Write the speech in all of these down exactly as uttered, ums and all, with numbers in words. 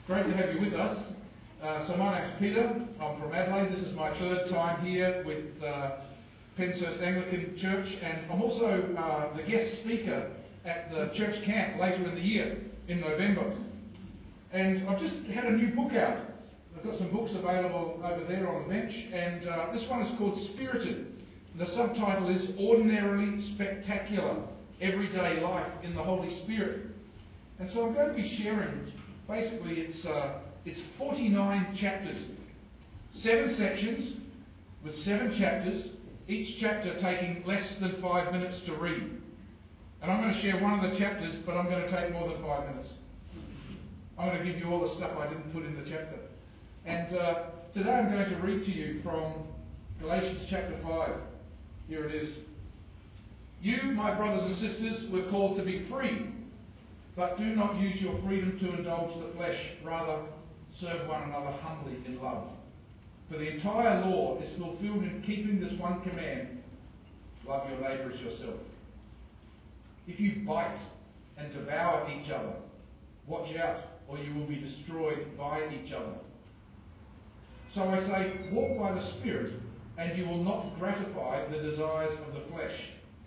Great to have you with us. Uh, so my name's Peter. I'm from Adelaide. This is my third time here with uh, Penshurst Anglican Church, and I'm also uh, the guest speaker at the church camp later in the year, in November. And I've just had a new book out. I've got some books available over there on the bench, and uh, this one is called Spirited. The subtitle is Ordinarily Spectacular, Everyday Life in the Holy Spirit. And so I'm going to be sharing, basically it's uh, it's forty-nine chapters, seven sections with seven chapters, each chapter taking less than five minutes to read. And I'm going to share one of the chapters, but I'm going to take more than five minutes. I'm going to give you all the stuff I didn't put in the chapter. And uh, today I'm going to read to you from Galatians chapter five. Here it is. You, my brothers and sisters, were called to be free, but do not use your freedom to indulge the flesh. Rather, serve one another humbly in love. For the entire law is fulfilled in keeping this one command: love your neighbour as yourself. If you bite and devour each other, watch out, or you will be destroyed by each other. So I say, walk by the Spirit, and you will not gratify the desires of the flesh.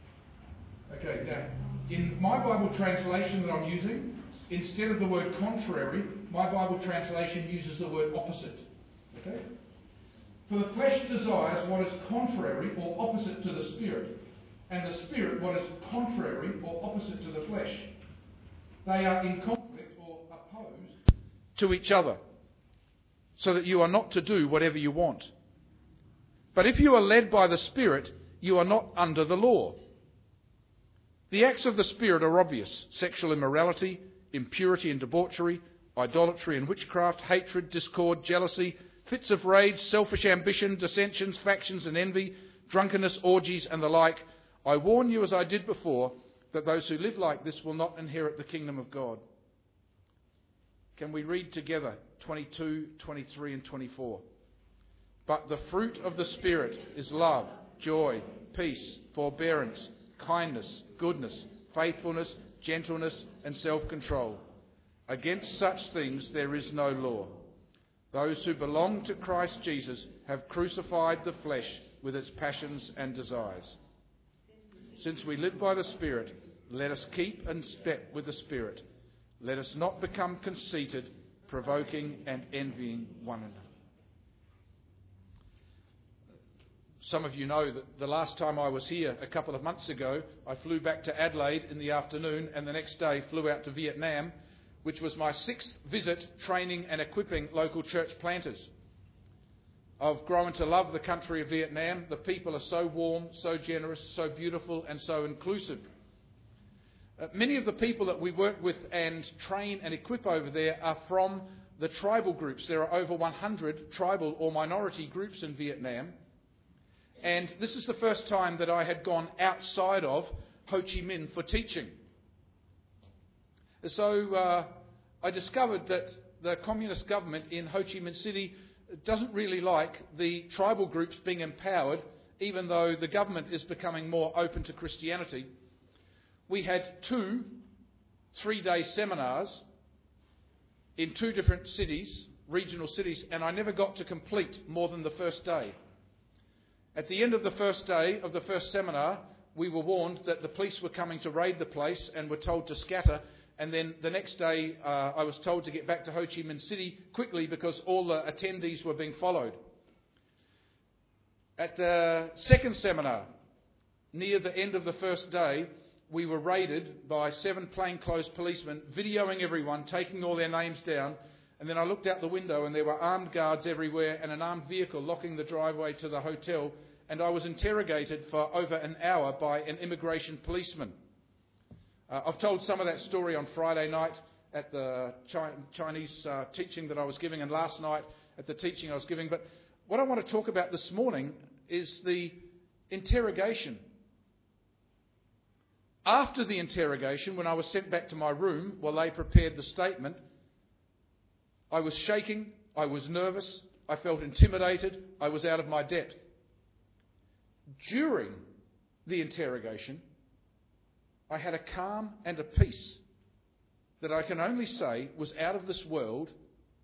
Okay, now, in my Bible translation that I'm using, instead of the word contrary, my Bible translation uses the word opposite. Okay? For the flesh desires what is contrary or opposite to the Spirit, and the Spirit what is contrary or opposite to the flesh. They are in conflict or opposed to each other, so that you are not to do whatever you want. But if you are led by the Spirit, you are not under the law. The acts of the Spirit are obvious: sexual immorality, impurity and debauchery, idolatry and witchcraft, hatred, discord, jealousy, fits of rage, selfish ambition, dissensions, factions and envy, drunkenness, orgies and the like. I warn you, as I did before, that those who live like this will not inherit the kingdom of God. Can we read together twenty-two, twenty-three and twenty-four? But the fruit of the Spirit is love, joy, peace, forbearance, kindness, goodness, faithfulness, gentleness and self-control. Against such things there is no law. Those who belong to Christ Jesus have crucified the flesh with its passions and desires. Since we live by the Spirit, let us keep in step with the Spirit. Let us not become conceited, provoking and envying one another. Some of you know that the last time I was here a couple of months ago, I flew back to Adelaide in the afternoon and the next day flew out to Vietnam, which was my sixth visit training and equipping local church planters. I've grown to love the country of Vietnam. The people are so warm, so generous, so beautiful and so inclusive. Uh, many of the people that we work with and train and equip over there are from the tribal groups. There are over one hundred tribal or minority groups in Vietnam. And this is the first time that I had gone outside of Ho Chi Minh for teaching. So uh, I discovered that the communist government in Ho Chi Minh City doesn't really like the tribal groups being empowered, even though the government is becoming more open to Christianity. We had two three-day seminars in two different cities, regional cities, and I never got to complete more than the first day. At the end of the first day of the first seminar, we were warned that the police were coming to raid the place and were told to scatter. And then the next day, uh, I was told to get back to Ho Chi Minh City quickly because all the attendees were being followed. At the second seminar, near the end of the first day, we were raided by seven plainclothes policemen, videoing everyone, taking all their names down. And then I looked out the window and there were armed guards everywhere and an armed vehicle locking the driveway to the hotel. And I was interrogated for over an hour by an immigration policeman. Uh, I've told some of that story on Friday night at the Chi- Chinese uh, teaching that I was giving, and last night at the teaching I was giving. But what I want to talk about this morning is the interrogation. After the interrogation, when I was sent back to my room while they prepared the statement, I was shaking, I was nervous, I felt intimidated, I was out of my depth. During the interrogation, I had a calm and a peace that I can only say was out of this world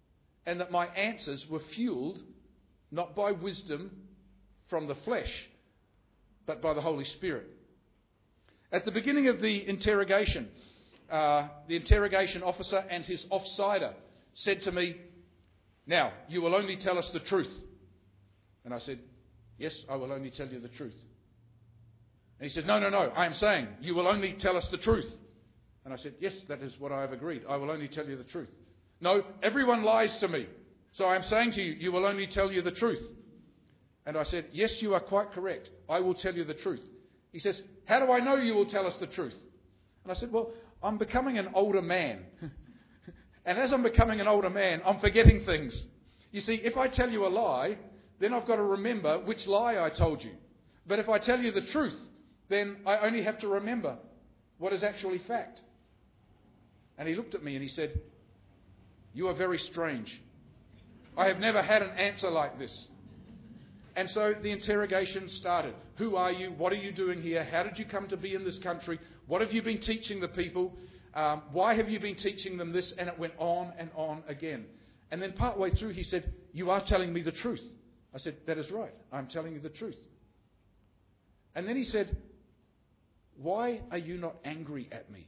and that my answers were fueled not by wisdom from the flesh, but by the Holy Spirit. At the beginning of the interrogation, uh, the interrogation officer and his offsider said to me, "Now, you will only tell us the truth." And I said, "Yes, I will only tell you the truth." And he said, "No, no, no, I am saying you will only tell us the truth." And I said, "Yes, that is what I have agreed. I will only tell you the truth." "No, everyone lies to me. So I am saying to you, you will only tell you the truth." And I said, "Yes, you are quite correct. I will tell you the truth." He says, "How do I know you will tell us the truth?" And I said, "Well, I'm becoming an older man. And as I'm becoming an older man, I'm forgetting things. You see, if I tell you a lie, then I've got to remember which lie I told you. But if I tell you the truth, then I only have to remember what is actually fact." And he looked at me and he said, "You are very strange. I have never had an answer like this." And so the interrogation started. Who are you? What are you doing here? How did you come to be in this country? What have you been teaching the people? Um, why have you been teaching them this? And it went on and on again. And then partway through he said, "You are telling me the truth." I said, "That is right. I'm telling you the truth." And then he said, "Why are you not angry at me?"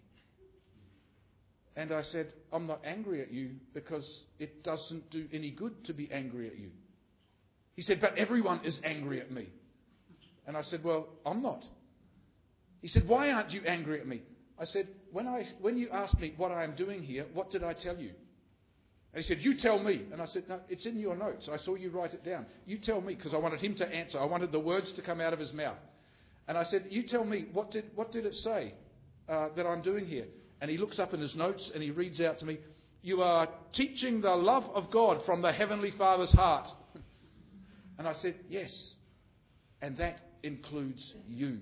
And I said, "I'm not angry at you because it doesn't do any good to be angry at you." He said, "But everyone is angry at me." And I said, "Well, I'm not." He said, "Why aren't you angry at me?" I said, when I when you asked me what I am doing here, what did I tell you?" And he said, "You tell me." And I said, "No, it's in your notes. I saw you write it down. You tell me," because I wanted him to answer. I wanted the words to come out of his mouth. And I said, "You tell me, what did what did it say uh, that I'm doing here?" And he looks up in his notes and he reads out to me, "You are teaching the love of God from the Heavenly Father's heart." And I said, "Yes, and that includes you."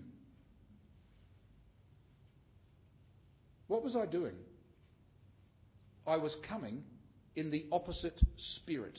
What was I doing? I was coming in the opposite spirit.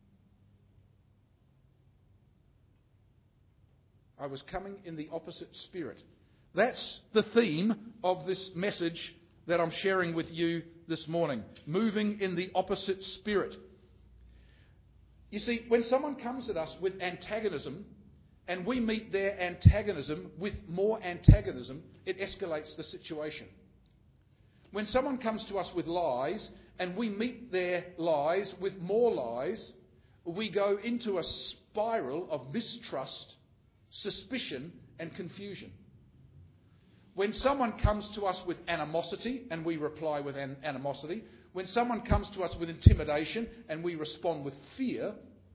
I was coming in the opposite spirit. That's the theme of this message that I'm sharing with you this morning. Moving in the opposite spirit. You see, when someone comes at us with antagonism, and we meet their antagonism with more antagonism, it escalates the situation. When someone comes to us with lies, and we meet their lies with more lies, we go into a spiral of mistrust, suspicion, and confusion. When someone comes to us with animosity, and we reply with an animosity, when someone comes to us with intimidation, and we respond with fear,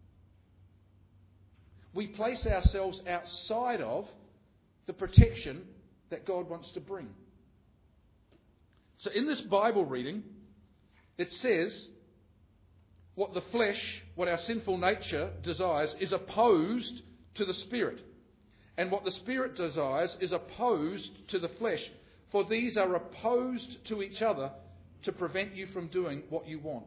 we place ourselves outside of the protection that God wants to bring. So in this Bible reading, it says what the flesh, what our sinful nature desires, is opposed to the Spirit. And what the Spirit desires is opposed to the flesh. For these are opposed to each other to prevent you from doing what you want.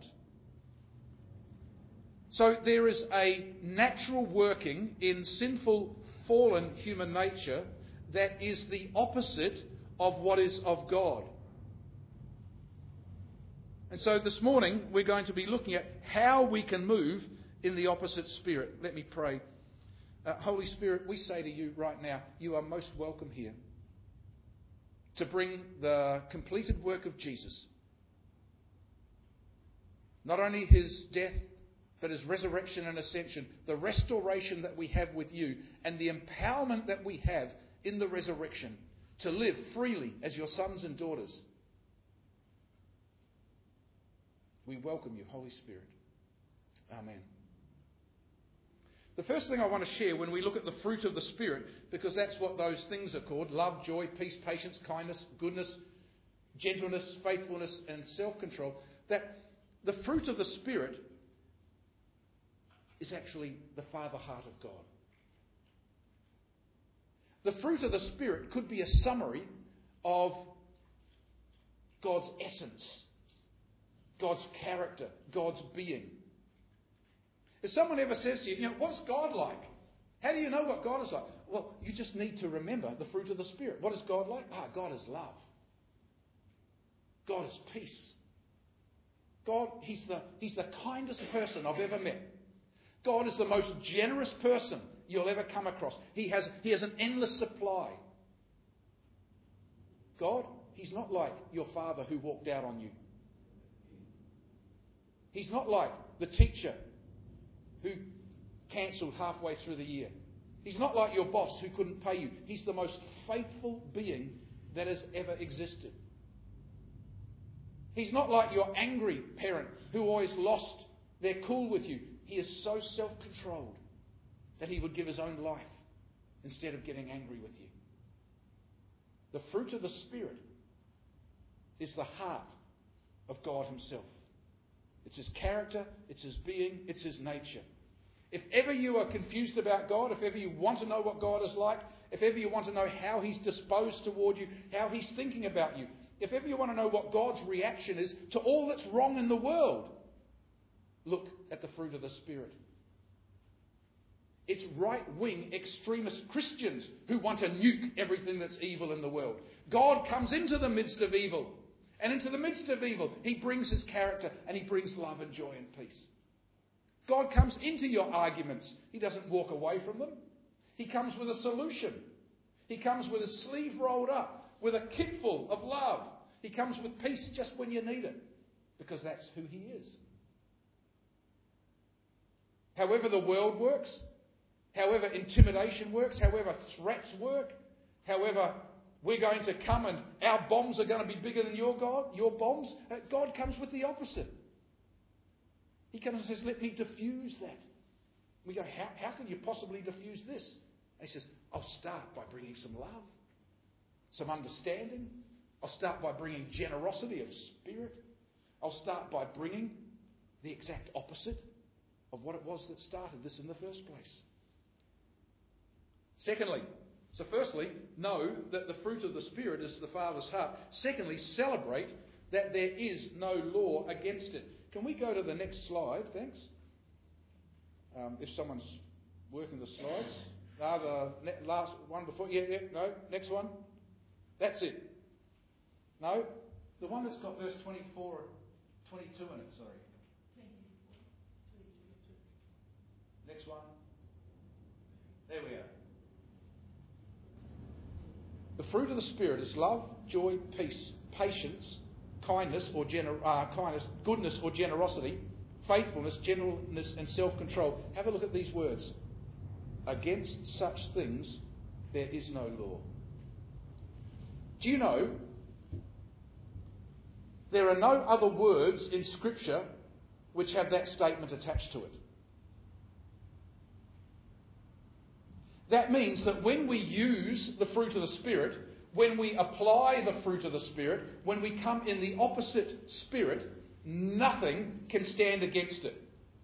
So there is a natural working in sinful, fallen human nature that is the opposite of what is of God. And so this morning we're going to be looking at how we can move in the opposite spirit. Let me pray. Uh, Holy Spirit, we say to you right now, you are most welcome here to bring the completed work of Jesus. Not only his death, but his resurrection and ascension, the restoration that we have with you, and the empowerment that we have in the resurrection to live freely as your sons and daughters. We welcome you, Holy Spirit. Amen. The first thing I want to share when we look at the fruit of the Spirit, because that's what those things are called, love, joy, peace, patience, kindness, goodness, gentleness, faithfulness, and self-control, that the fruit of the Spirit is actually the Father heart of God. The fruit of the Spirit could be a summary of God's essence, God's character, God's being. If someone ever says to you, you know, what's God like? How do you know what God is like? Well, you just need to remember the fruit of the Spirit. What is God like? Ah, God is love. God is peace. God, he's the, he's the kindest person I've ever met. God is the most generous person you'll ever come across. He has, he has an endless supply. God, he's not like your father who walked out on you. He's not like the teacher who cancelled halfway through the year. He's not like your boss who couldn't pay you. He's the most faithful being that has ever existed. He's not like your angry parent who always lost their cool with you. He is so self-controlled that he would give his own life instead of getting angry with you. The fruit of the Spirit is the heart of God himself. It's his character, it's his being, it's his nature. If ever you are confused about God, if ever you want to know what God is like, if ever you want to know how he's disposed toward you, how he's thinking about you, if ever you want to know what God's reaction is to all that's wrong in the world, look at the fruit of the Spirit. It's right-wing extremist Christians who want to nuke everything that's evil in the world. God comes into the midst of evil. And into the midst of evil, he brings his character and he brings love and joy and peace. God comes into your arguments. He doesn't walk away from them. He comes with a solution. He comes with his sleeve rolled up, with a kitful of love. He comes with peace just when you need it, because that's who he is. However the world works, however intimidation works, however threats work, however we're going to come and our bombs are going to be bigger than your God, your bombs, God comes with the opposite. He comes and says, let me diffuse that. We go, how, how can you possibly diffuse this? And he says, I'll start by bringing some love, some understanding. I'll start by bringing generosity of spirit. I'll start by bringing the exact opposite of what it was that started this in the first place. Secondly, so firstly, know that the fruit of the Spirit is the Father's heart. Secondly, celebrate that there is no law against it. Can we go to the next slide? Thanks. Um, if someone's working the slides. Ah, the ne- last one before. Yeah, yeah, no. Next one. That's it. No. The one that's got verse twenty-four, twenty-two in it, sorry. Next one. There we are. The fruit of the Spirit is love, joy, peace, patience, kindness or gener- uh, kindness, goodness or generosity, faithfulness, gentleness and self-control. Have a look at these words. Against such things there is no law. Do you know there are no other words in Scripture which have that statement attached to it? That means that when we use the fruit of the Spirit, when we apply the fruit of the Spirit, when we come in the opposite spirit, nothing can stand against it.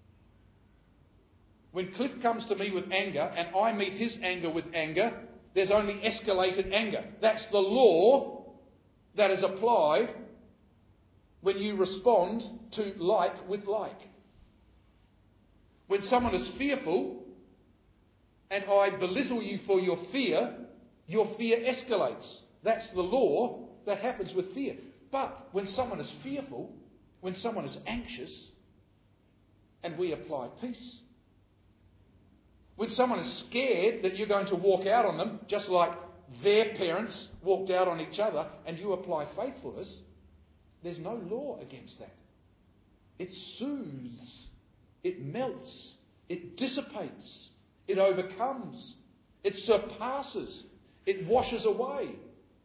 When Cliff comes to me with anger and I meet his anger with anger, there's only escalated anger. That's the law that is applied when you respond to like with like. When someone is fearful and I belittle you for your fear, your fear escalates. That's the law that happens with fear. But when someone is fearful, when someone is anxious, and we apply peace, when someone is scared that you're going to walk out on them, just like their parents walked out on each other, and you apply faithfulness, there's no law against that. It soothes, it melts, it dissipates, it overcomes, it surpasses, it washes away.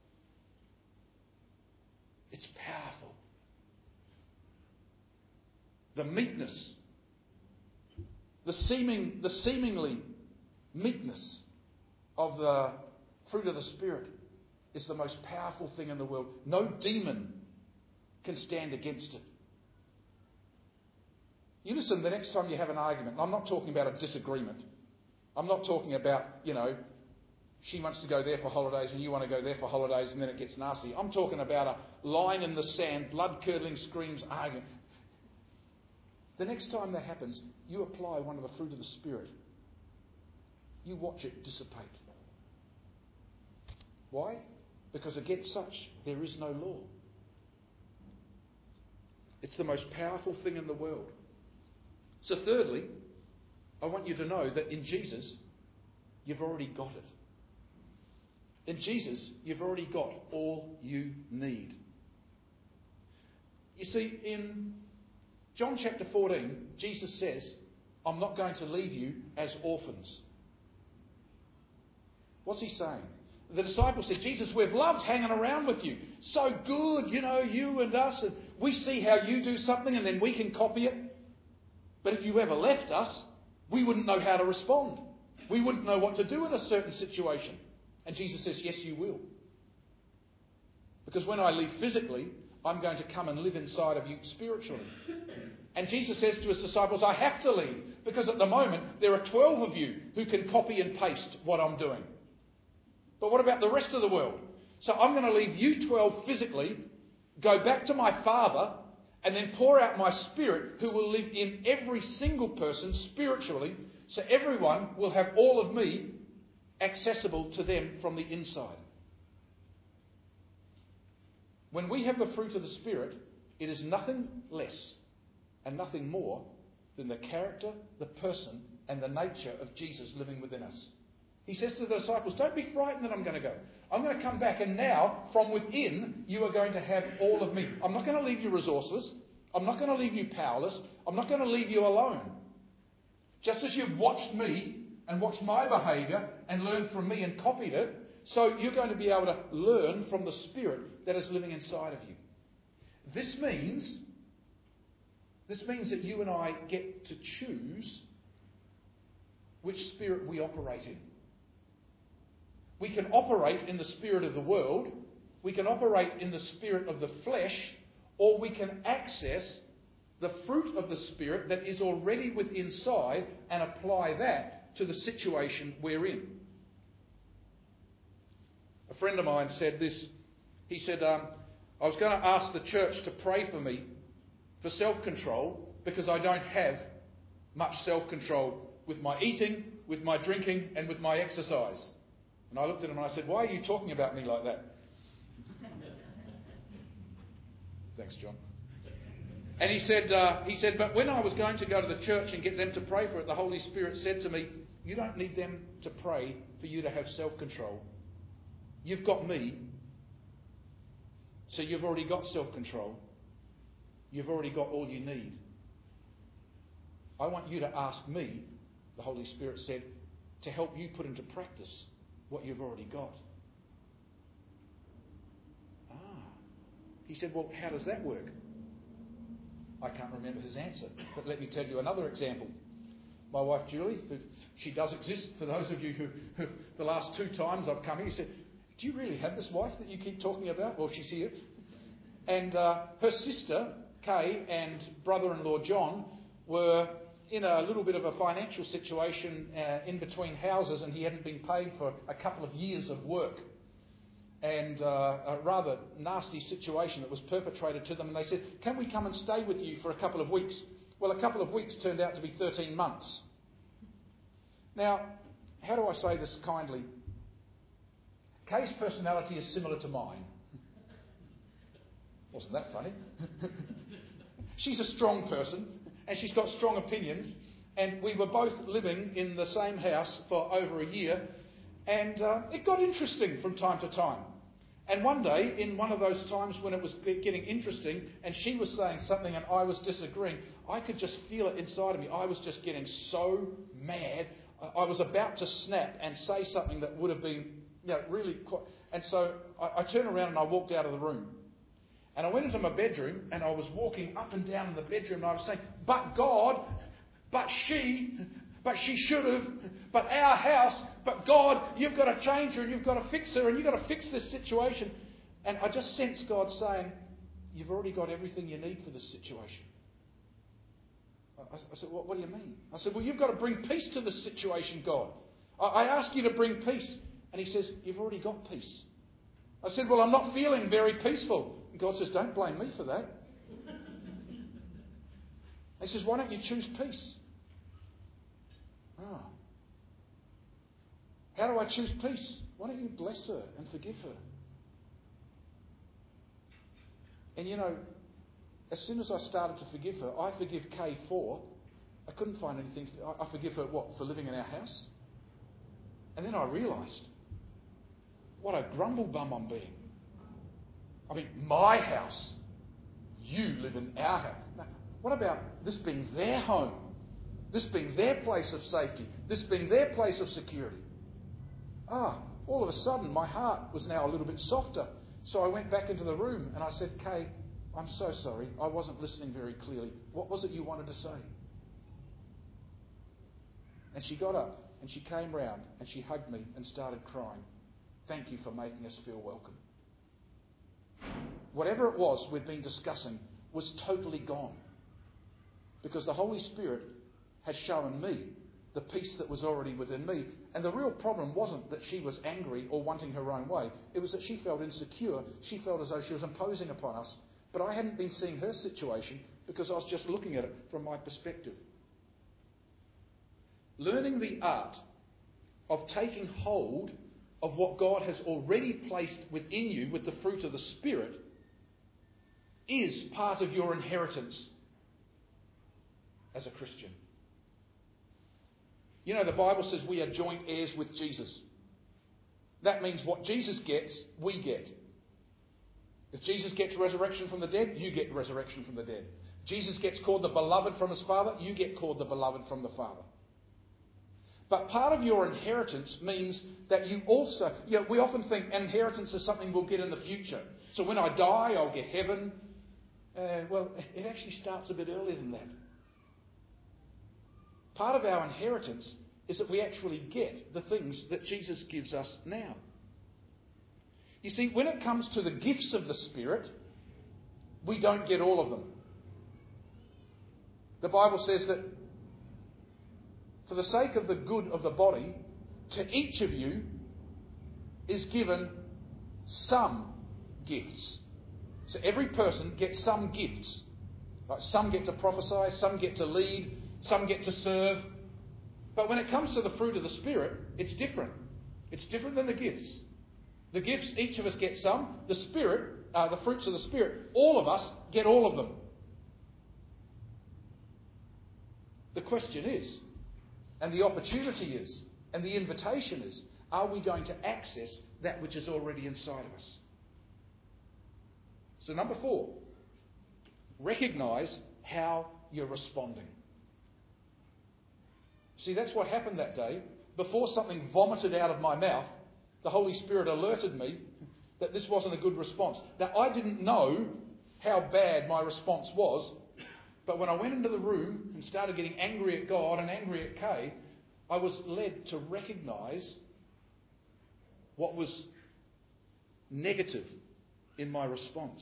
It's powerful. The meekness, the seeming, the seemingly meekness of the fruit of the Spirit is the most powerful thing in the world. No demon can stand against it. You listen, the next time you have an argument, I'm not talking about a disagreement. I'm not talking about, you know, she wants to go there for holidays and you want to go there for holidays and then it gets nasty. I'm talking about a line in the sand, blood-curdling screams, argument. The next time that happens, you apply one of the fruit of the Spirit. You watch it dissipate. Why? Because against such there is no law. It's the most powerful thing in the world. So thirdly, I want you to know that in Jesus, you've already got it. In Jesus, you've already got all you need. You see, in John chapter fourteen, Jesus says, I'm not going to leave you as orphans. What's he saying? The disciples said, Jesus, we've loved hanging around with you. So good, you know, you and us. And we see how you do something and then we can copy it. But if you ever left us, we wouldn't know how to respond. We wouldn't know what to do in a certain situation. And Jesus says, yes, you will. Because when I leave physically, I'm going to come and live inside of you spiritually. And Jesus says to his disciples, I have to leave. Because at the moment, there are twelve of you who can copy and paste what I'm doing. But what about the rest of the world? So I'm going to leave you twelve physically, go back to my Father, and then pour out my Spirit who will live in every single person spiritually, so everyone will have all of me accessible to them from the inside. When we have the fruit of the Spirit, it is nothing less and nothing more than the character, the person, and the nature of Jesus living within us. He says to the disciples, don't be frightened that I'm going to go. I'm going to come back, and now, from within, you are going to have all of me. I'm not going to leave you resourceless. I'm not going to leave you powerless. I'm not going to leave you alone. Just as you've watched me and watched my behaviour and learned from me and copied it, so you're going to be able to learn from the Spirit that is living inside of you. This means, this means that you and I get to choose which spirit we operate in. We can operate in the spirit of the world, we can operate in the spirit of the flesh, or we can access the fruit of the Spirit that is already within inside and apply that to the situation we're in. A friend of mine said this. He said, um, I was going to ask the church to pray for me for self-control because I don't have much self-control with my eating, with my drinking, and with my exercise. And I looked at him and I said, why are you talking about me like that? Thanks, John. And he said, uh, he said, but when I was going to go to the church and get them to pray for it, the Holy Spirit said to me, you don't need them to pray for you to have self-control. You've got me, so you've already got self-control. You've already got all you need. I want you to ask me, the Holy Spirit said, to help you put into practice what you've already got. Ah. He said, well, how does that work? I can't remember his answer, but let me tell you another example. My wife Julie, who, she does exist, for those of you who, who the last two times I've come here, said, do you really have this wife that you keep talking about? Well, she's here. And uh, her sister, Kay, and brother-in-law John were in a little bit of a financial situation uh, in between houses, and he hadn't been paid for a couple of years of work. And uh, a rather nasty situation that was perpetrated to them. And they said, can we come and stay with you for a couple of weeks? Well, a couple of weeks turned out to be thirteen months. Now, how do I say this kindly? Kay's personality is similar to mine. Wasn't that funny? She's a strong person, and she's got strong opinions. And we were both living in the same house for over a year. And uh, it got interesting from time to time. And one day, in one of those times when it was getting interesting, and she was saying something and I was disagreeing, I could just feel it inside of me. I was just getting so mad. I was about to snap and say something that would have been, you know, really quite... And so I, I turned around and I walked out of the room. And I went into my bedroom and I was walking up and down in the bedroom and I was saying, but God, but she... But she should have, but our house, but God, you've got to change her and you've got to fix her and you've got to fix this situation. And I just sensed God saying, you've already got everything you need for this situation. I, I said, what, what do you mean? I said, well, you've got to bring peace to this situation, God. I, I ask you to bring peace. And he says, you've already got peace. I said, well, I'm not feeling very peaceful. And God says, don't blame me for that. He says, why don't you choose peace? Oh. How do I choose peace? Why don't you bless her and forgive her? And you know, as soon as I started to forgive her, I forgive Kay for, I couldn't find anything, to, I, I forgive her, what, for living in our house? And then I realised, what a grumble bum I'm being. I mean, my house. You live in our house. Now, what about this being their home? This being their place of safety? This being their place of security? Ah, all of a sudden my heart was now a little bit softer. So I went back into the room and I said, Kay, I'm so sorry. I wasn't listening very clearly. What was it you wanted to say? And she got up and she came round and she hugged me and started crying. Thank you for making us feel welcome. Whatever it was we'd been discussing was totally gone. Because the Holy Spirit had shown me the peace that was already within me. And the real problem wasn't that she was angry or wanting her own way. It was that she felt insecure. She felt as though she was imposing upon us. But I hadn't been seeing her situation because I was just looking at it from my perspective. Learning the art of taking hold of what God has already placed within you with the fruit of the Spirit is part of your inheritance as a Christian. You know, the Bible says we are joint heirs with Jesus. That means what Jesus gets, we get. If Jesus gets resurrection from the dead, you get resurrection from the dead. Jesus gets called the beloved from his Father, you get called the beloved from the Father. But part of your inheritance means that you also, you know, we often think inheritance is something we'll get in the future. So when I die, I'll get heaven. Uh, well, it actually starts a bit earlier than that. Part of our inheritance is that we actually get the things that Jesus gives us now. You see, when it comes to the gifts of the Spirit, we don't get all of them. The Bible says that for the sake of the good of the body, to each of you is given some gifts. So every person gets some gifts. Like some get to prophesy, some get to lead, some get to serve. But when it comes to the fruit of the Spirit, it's different. It's different than the gifts. The gifts, each of us get some. The Spirit, uh, the fruits of the Spirit, all of us get all of them. The question is, and the opportunity is, and the invitation is, are we going to access that which is already inside of us? So number four, recognise how you're responding. See, that's what happened that day. Before something vomited out of my mouth, the Holy Spirit alerted me that this wasn't a good response. Now, I didn't know how bad my response was, but when I went into the room and started getting angry at God and angry at Kay, I was led to recognise what was negative in my response.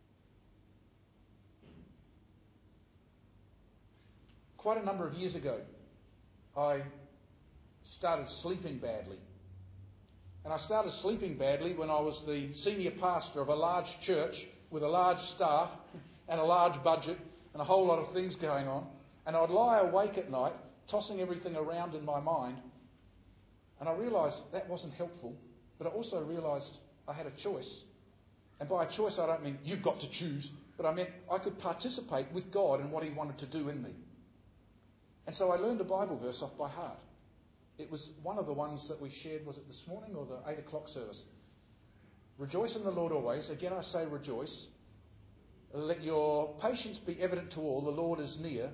Quite a number of years ago, I started sleeping badly. And I started sleeping badly when I was the senior pastor of a large church with a large staff and a large budget and a whole lot of things going on. And I'd lie awake at night, tossing everything around in my mind. And I realised that wasn't helpful, but I also realised I had a choice. And by a choice, I don't mean you've got to choose, but I meant I could participate with God in what he wanted to do in me. And so I learned a Bible verse off by heart. It was one of the ones that we shared, was it this morning or the eight o'clock service? Rejoice in the Lord always. Again, I say rejoice. Let your patience be evident to all. The Lord is near.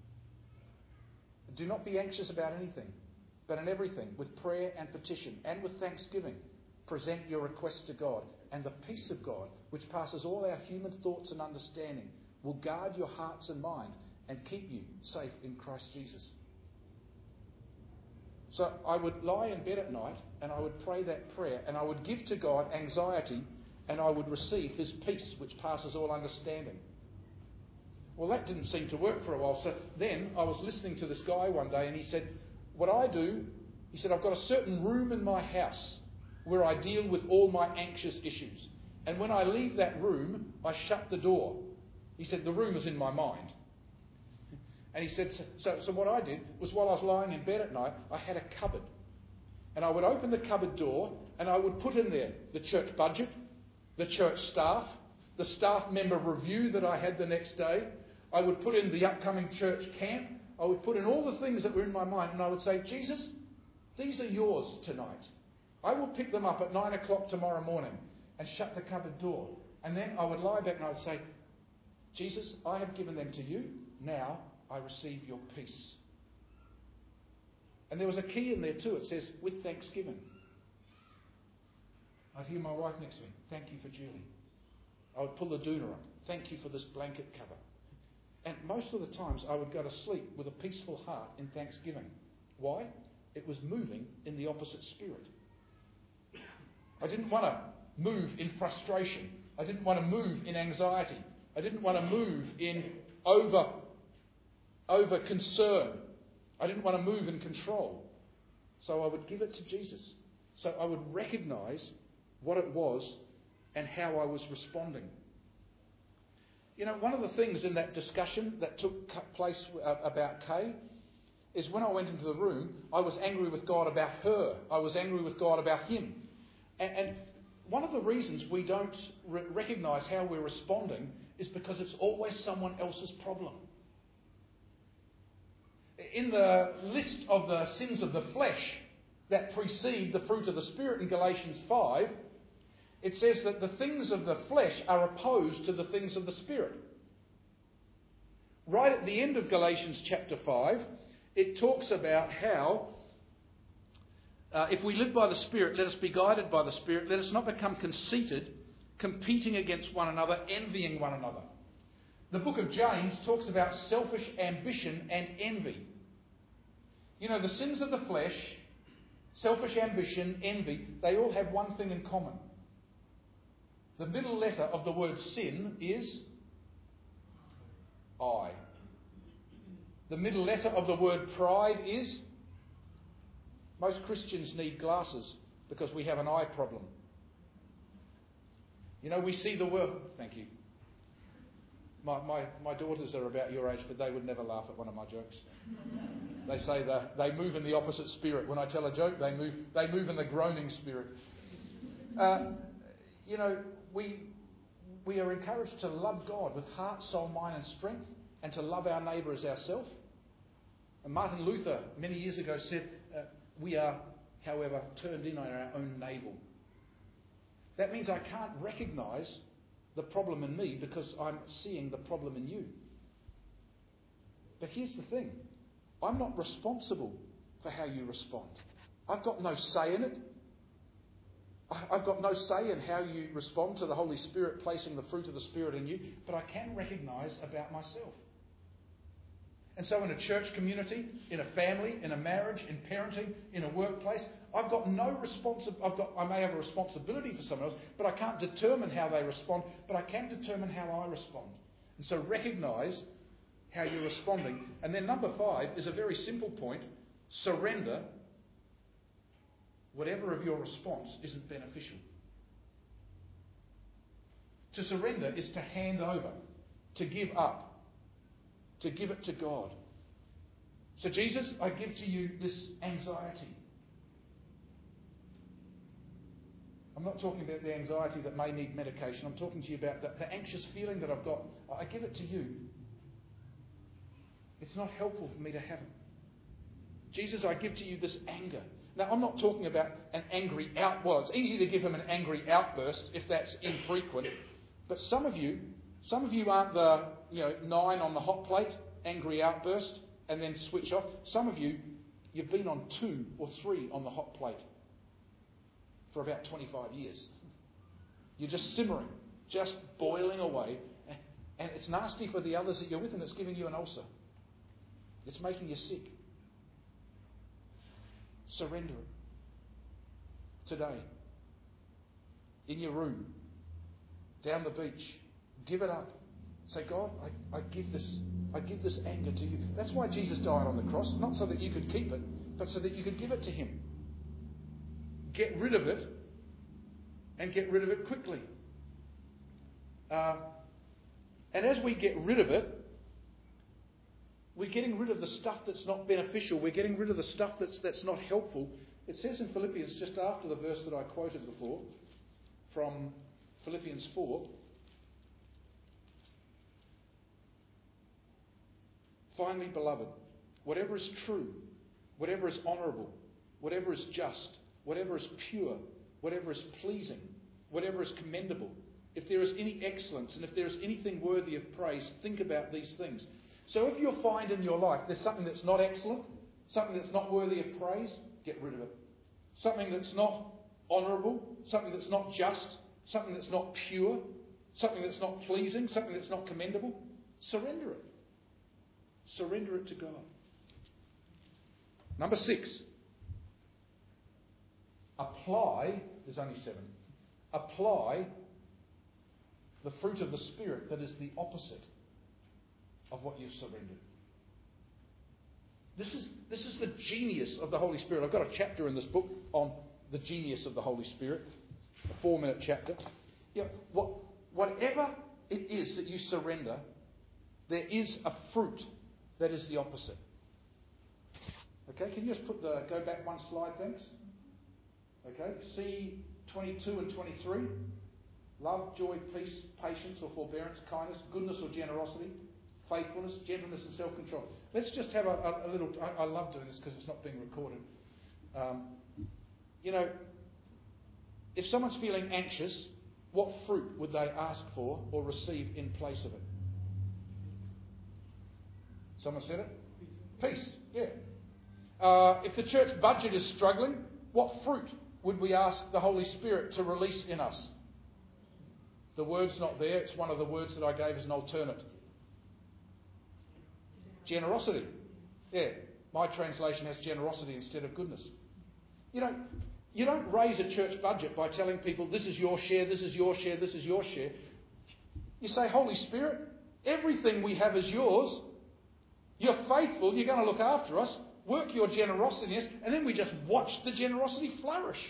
Do not be anxious about anything, but in everything, with prayer and petition and with thanksgiving, present your requests to God. And the peace of God, which passes all our human thoughts and understanding, will guard your hearts and mind and keep you safe in Christ Jesus. So I would lie in bed at night and I would pray that prayer and I would give to God anxiety and I would receive his peace which passes all understanding. Well, that didn't seem to work for a while. So then I was listening to this guy one day and he said, what I do, he said, I've got a certain room in my house where I deal with all my anxious issues. And when I leave that room, I shut the door. He said, the room is in my mind. And he said, so, so what I did was while I was lying in bed at night, I had a cupboard. And I would open the cupboard door and I would put in there the church budget, the church staff, the staff member review that I had the next day. I would put in the upcoming church camp. I would put in all the things that were in my mind, and I would say, Jesus, these are yours tonight. I will pick them up at nine o'clock tomorrow morning and shut the cupboard door. And then I would lie back and I would say, Jesus, I have given them to you. Now I receive your peace. And there was a key in there too. It says, with thanksgiving. I'd hear my wife next to me. Thank you for Julie. I would pull the doona up. Thank you for this blanket cover. And most of the times I would go to sleep with a peaceful heart in thanksgiving. Why? It was moving in the opposite spirit. I didn't want to move in frustration. I didn't want to move in anxiety. I didn't want to move in over, over concern. I didn't want to move in control. So I would give it to Jesus. So I would recognise what it was and how I was responding. You know, one of the things in that discussion that took place about Kay is when I went into the room, I was angry with God about her. I was angry with God about him. And, and one of the reasons we don't re- recognise how we're responding is because it's always someone else's problem. In the list of the sins of the flesh that precede the fruit of the Spirit in Galatians five, it says that the things of the flesh are opposed to the things of the Spirit. Right at the end of Galatians chapter five, it talks about how uh, if we live by the Spirit, let us be guided by the Spirit. Let us not become conceited, competing against one another, envying one another. The book of James talks about selfish ambition and envy. You know, the sins of the flesh, selfish ambition, envy, they all have one thing in common. The middle letter of the word sin is I. The middle letter of the word pride is... Most Christians need glasses because we have an eye problem. You know, we see the world... Thank you. My, my, my daughters are about your age, but they would never laugh at one of my jokes. They say that they move in the opposite spirit. When I tell a joke, they move, they move in the groaning spirit. Uh, you know, we, we are encouraged to love God with heart, soul, mind and strength, and to love our neighbour as ourselves. And Martin Luther, many years ago, said, uh, we are, however, turned in on our own navel. That means I can't recognise the problem in me because I'm seeing the problem in you. But here's the thing. I'm not responsible for how you respond. I've got no say in it. I've got no say in how you respond to the Holy Spirit placing the fruit of the Spirit in you, but I can recognise about myself. And so in a church community, in a family, in a marriage, in parenting, in a workplace, I've got no responsi- I've got I may have a responsibility for someone else, but I can't determine how they respond, but I can determine how I respond. And so recognise how you're responding. And then number five is a very simple point. Surrender whatever of your response isn't beneficial. To surrender is to hand over, to give up, to give it to God. So Jesus, I give to you this anxiety. I'm not talking about the anxiety that may need medication. I'm talking to you about the, the anxious feeling that I've got. I give it to you. It's not helpful for me to have it. Jesus, I give to you this anger. Now, I'm not talking about an angry out. Well, it's easy to give him an angry outburst if that's infrequent. But some of you, some of you aren't the you know nine on the hot plate, angry outburst, and then switch off. Some of you, you've been on two or three on the hot plate for about twenty-five years. You're just simmering, just boiling away. And it's nasty for the others that you're with, and it's giving you an ulcer. It's making you sick. Surrender it. Today. In your room. Down the beach. Give it up. Say, God, I, I give this I give this anger to you. That's why Jesus died on the cross. Not so that you could keep it, but so that you could give it to him. Get rid of it, and get rid of it quickly. Uh, and as we get rid of it, we're getting rid of the stuff that's not beneficial. We're getting rid of the stuff that's that's not helpful. It says in Philippians, just after the verse that I quoted before, from Philippians four, Finally, beloved, whatever is true, whatever is honourable, whatever is just, whatever is pure, whatever is pleasing, whatever is commendable, if there is any excellence and if there is anything worthy of praise, think about these things. So if you find in your life there's something that's not excellent, something that's not worthy of praise, get rid of it. Something that's not honourable, something that's not just, something that's not pure, something that's not pleasing, something that's not commendable, surrender it. Surrender it to God. Number six. Apply, there's only seven, apply the fruit of the Spirit that is the opposite of what you've surrendered. This is, this is the genius of the Holy Spirit. I've got a chapter in this book on the genius of the Holy Spirit, a four-minute chapter. Yeah, what, whatever it is that you surrender, there is a fruit that is the opposite. Okay, can you just put the go back one slide, thanks? Okay, see twenty-two and twenty-three. Love, joy, peace, patience or forbearance, kindness, goodness or generosity, faithfulness, gentleness and self-control. Let's just have a, a, a little... I, I love doing this because it's not being recorded. Um, you know, if someone's feeling anxious, what fruit would they ask for or receive in place of it? Someone said it? Peace, yeah. Uh, if the church budget is struggling, what fruit would we ask the Holy Spirit to release in us? The word's not there. It's one of the words that I gave as an alternate. Generosity. Yeah, my translation has generosity instead of goodness. You know, you don't raise a church budget by telling people this is your share, this is your share, this is your share. You say, Holy Spirit, everything we have is yours. You're faithful, you're going to look after us, work your generosity in us, and then we just watch the generosity flourish.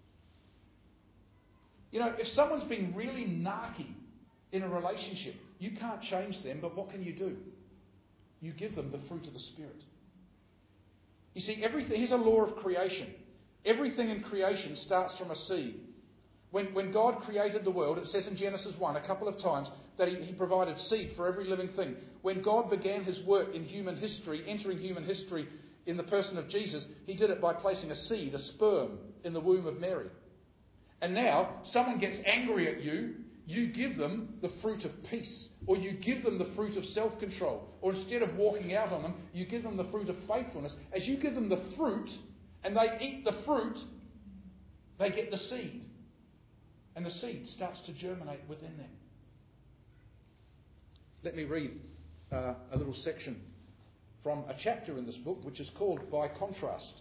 You know, if someone's been really narky in a relationship, you can't change them, but what can you do? You give them the fruit of the Spirit. You see, everything, here's a law of creation. Everything in creation starts from a seed. When, when God created the world, it says in Genesis one a couple of times that he, he provided seed for every living thing. When God began his work in human history, entering human history in the person of Jesus, he did it by placing a seed, a sperm, in the womb of Mary. And now, someone gets angry at you, you give them the fruit of peace, or you give them the fruit of self-control, or instead of walking out on them, you give them the fruit of faithfulness. As you give them the fruit, and they eat the fruit, they get the seed. And the seed starts to germinate within them. Let me read uh, a little section from a chapter in this book, which is called By Contrast.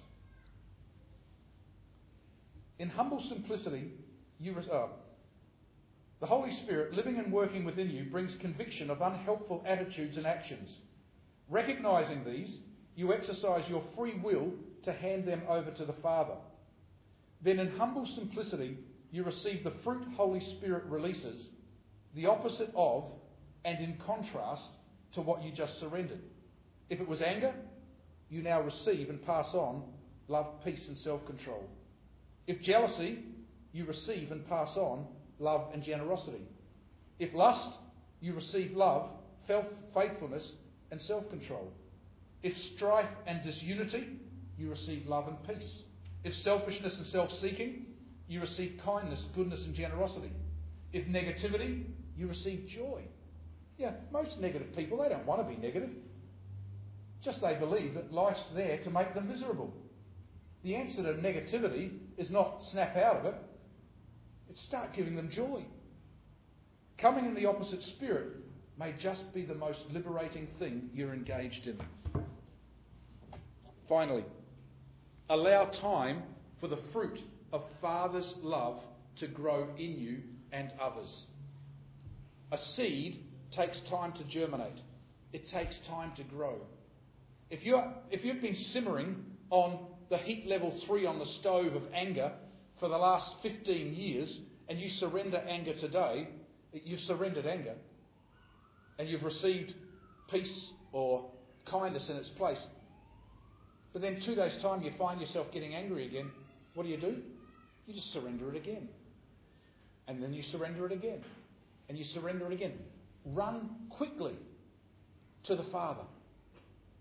In humble simplicity, you res- uh, the Holy Spirit, living and working within you, brings conviction of unhelpful attitudes and actions. Recognising these, you exercise your free will to hand them over to the Father. Then in humble simplicity, you receive the fruit Holy Spirit releases, the opposite of and in contrast to what you just surrendered. If it was anger, you now receive and pass on love, peace and self-control. If jealousy, you receive and pass on love and generosity. If lust, you receive love, faithfulness and self-control. If strife and disunity, you receive love and peace. If selfishness and self-seeking, you receive kindness, goodness and generosity. If negativity, you receive joy. Yeah, most negative people, they don't want to be negative. Just they believe that life's there to make them miserable. The answer to negativity is not snap out of it. It's start giving them joy. Coming in the opposite spirit may just be the most liberating thing you're engaged in. Finally, allow time for the fruit of Father's love to grow in you and others. A seed takes time to germinate. It takes time to grow. If you're, if you've been simmering on the heat level three on the stove of anger for the last fifteen years, and you surrender anger today, you've surrendered anger, and you've received peace or kindness in its place. But then two days' time you find yourself getting angry again. What do you do? You just surrender it again. And then you surrender it again. And you surrender it again. Run quickly to the Father.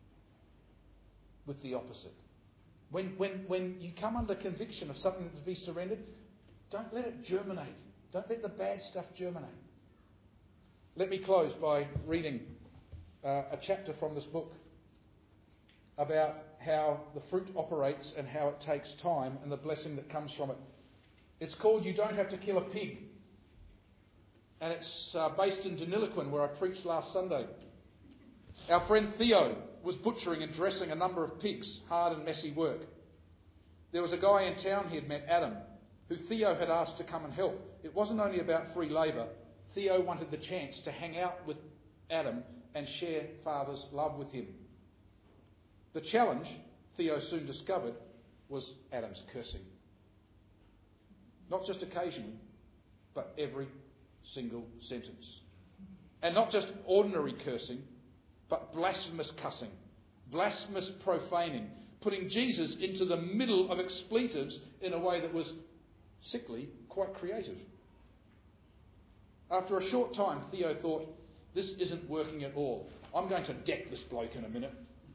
with the opposite. When, when, when you come under conviction of something that's to be surrendered, don't let it germinate. Don't let the bad stuff germinate. Let me close by reading uh, a chapter from this book about how the fruit operates and how it takes time and the blessing that comes from it. It's called You Don't Have to Kill a Pig. And it's uh, based in Deniliquin, where I preached last Sunday. Our friend Theo was butchering and dressing a number of pigs, hard and messy work. There was a guy in town he had met, Adam, who Theo had asked to come and help. It wasn't only about free labour. Theo wanted the chance to hang out with Adam and share Father's love with him. The challenge, Theo soon discovered, was Adam's cursing. Not just occasionally, but every single sentence. And not just ordinary cursing, but blasphemous cussing, blasphemous profaning, putting Jesus into the middle of expletives in a way that was sickly, quite creative. After a short time, Theo thought, this isn't working at all. I'm going to deck this bloke in a minute.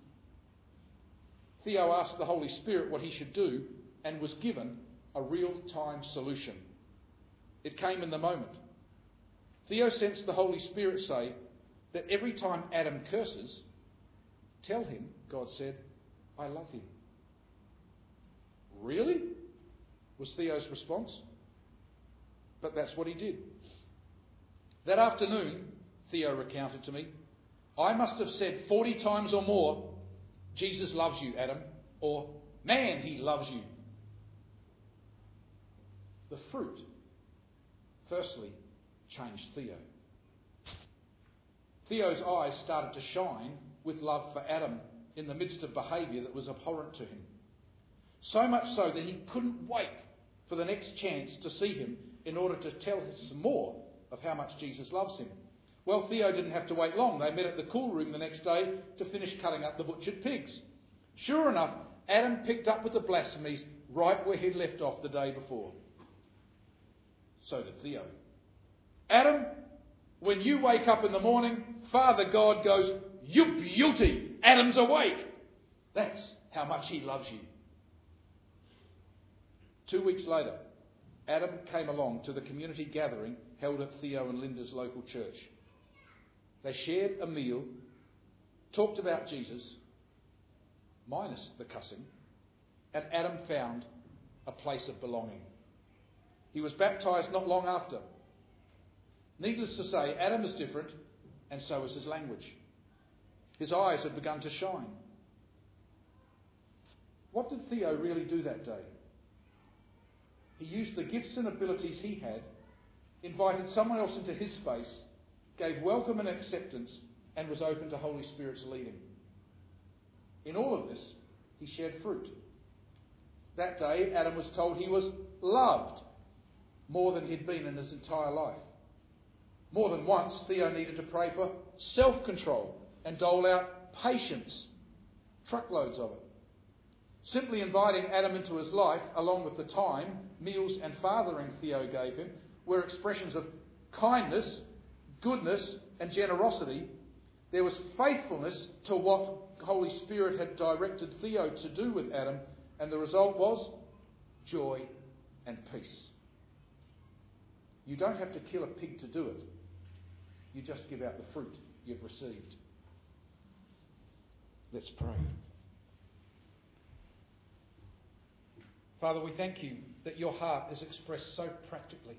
Theo asked the Holy Spirit what he should do and was given a real-time solution. It came in the moment. Theo sensed the Holy Spirit say that every time Adam curses, tell him, God said, I love him. Really? Was Theo's response. But that's what he did. That afternoon, Theo recounted to me, I must have said forty times or more, Jesus loves you, Adam, or man, he loves you. The fruit, firstly, changed Theo. Theo's eyes started to shine with love for Adam in the midst of behaviour that was abhorrent to him. So much so that he couldn't wait for the next chance to see him in order to tell him some more of how much Jesus loves him. Well, Theo didn't have to wait long. They met at the cool room the next day to finish cutting up the butchered pigs. Sure enough, Adam picked up with the blasphemies right where he'd left off the day before. So did Theo. Adam, when you wake up in the morning, Father God goes, you beauty, Adam's awake. That's how much he loves you. Two weeks later, Adam came along to the community gathering held at Theo and Linda's local church. They shared a meal, talked about Jesus, minus the cussing, and Adam found a place of belonging. He was baptised not long after. Needless to say, Adam is different, and so is his language. His eyes had begun to shine. What did Theo really do that day? He used the gifts and abilities he had, invited someone else into his space, gave welcome and acceptance, and was open to Holy Spirit's leading. In all of this, he shared fruit. That day, Adam was told he was loved more than he'd been in his entire life. More than once, Theo needed to pray for self-control and dole out patience, truckloads of it. Simply inviting Adam into his life, along with the time, meals and fathering Theo gave him, were expressions of kindness, goodness and generosity. There was faithfulness to what Holy Spirit had directed Theo to do with Adam, and the result was joy and peace. You don't have to kill a pig to do it. You just give out the fruit you've received. Let's pray. Father, we thank you that your heart is expressed so practically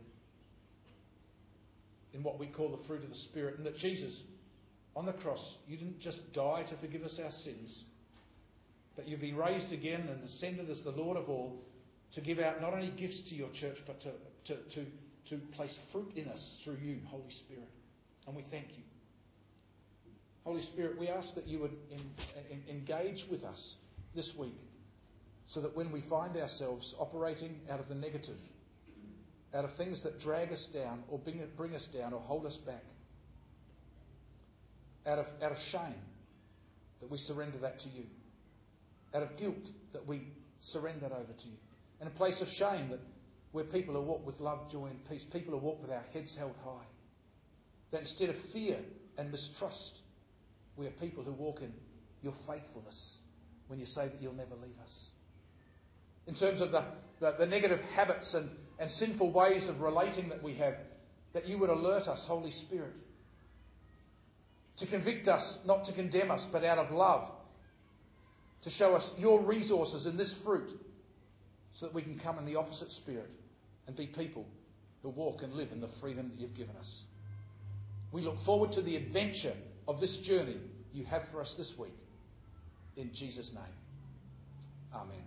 in what we call the fruit of the Spirit, and that Jesus, on the cross, you didn't just die to forgive us our sins, but you've been raised again and ascended as the Lord of all to give out not only gifts to your church, but to, to, to, to place fruit in us through you, Holy Spirit. And we thank you. Holy Spirit, we ask that you would in, in, engage with us this week, so that when we find ourselves operating out of the negative, out of things that drag us down or bring, bring us down or hold us back, out of, out of shame, that we surrender that to you. Out of guilt, that we surrender that over to you. In a place of shame, that we're people who walk with love, joy and peace, people who walk with our heads held high. That instead of fear and mistrust, we are people who walk in your faithfulness when you say that you'll never leave us. In terms of the, the, the negative habits and, and sinful ways of relating that we have, that you would alert us, Holy Spirit, to convict us, not to condemn us, but out of love, to show us your resources in this fruit, so that we can come in the opposite spirit and be people who walk and live in the freedom that you've given us. We look forward to the adventure of this journey you have for us this week. In Jesus' name. Amen.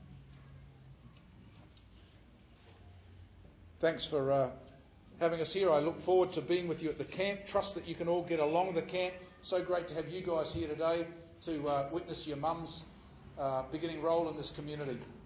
Thanks for uh, having us here. I look forward to being with you at the camp. Trust that you can all get along the camp. So great to have you guys here today to uh, witness your mum's uh, beginning role in this community.